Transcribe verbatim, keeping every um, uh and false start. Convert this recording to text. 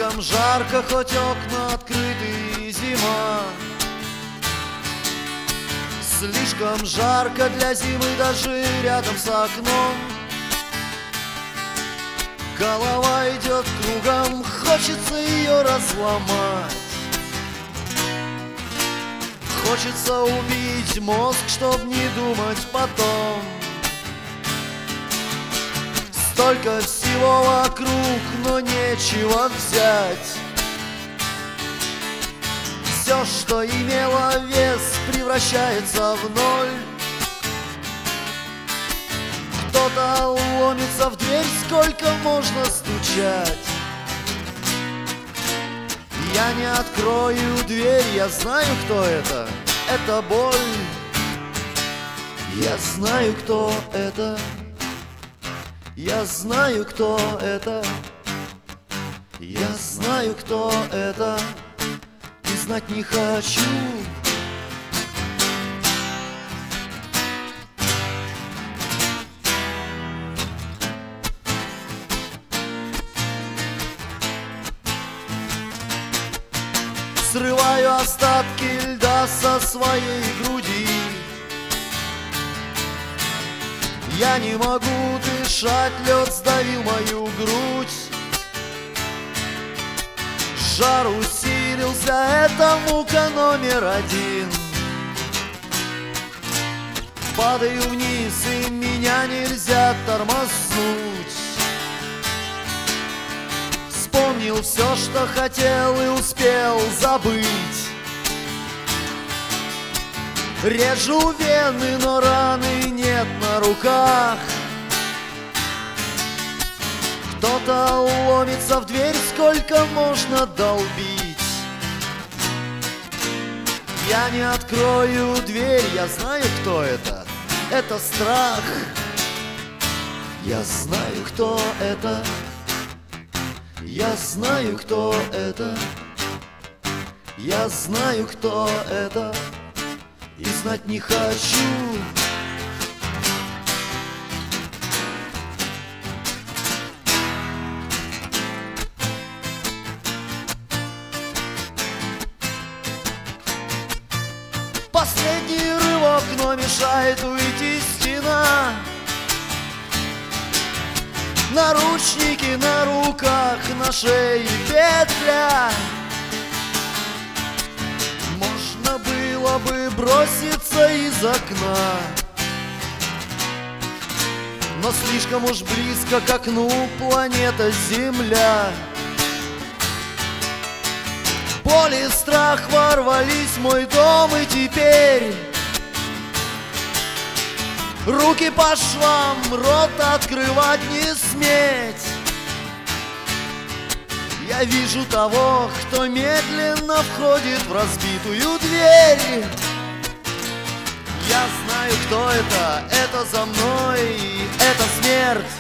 Слишком жарко, хоть окна открыты, и зима. Слишком жарко для зимы даже рядом с окном. Голова идет кругом, хочется ее разломать. Хочется убить мозг, чтоб не думать потом. Столько всего вокруг, но нечего взять. Все, что имело вес, превращается в ноль. Кто-то ломится в дверь, сколько можно стучать. Я не открою дверь, я знаю, кто это. Это боль. Я знаю, кто это. Я знаю, кто это. Я знаю, кто это. И знать не хочу. Срываю остатки льда со своей груди. Я не могу дышать, лед сдавил мою грудь. Жар усилился, это мука номер один. Падаю вниз, и меня нельзя тормознуть. Вспомнил все, что хотел, и успел забыть. Режу вены, но раны нет на руках. Кто-то ломится в дверь, сколько можно долбить. Я не открою дверь, я знаю, кто это. Это страх. Я знаю, кто это. Я знаю, кто это. Я знаю, кто это. И знать не хочу. Последний рывок, но мешает уйти стена. Наручники на руках, на шее петля. Можно было бы броситься из окна, но слишком уж близко к окну планета Земля. Боль и страх ворвались в мой дом, и теперь руки по швам, рот открывать не сметь. Я вижу того, кто медленно входит в разбитую дверь. Я знаю, кто это, это за мной, это смерть.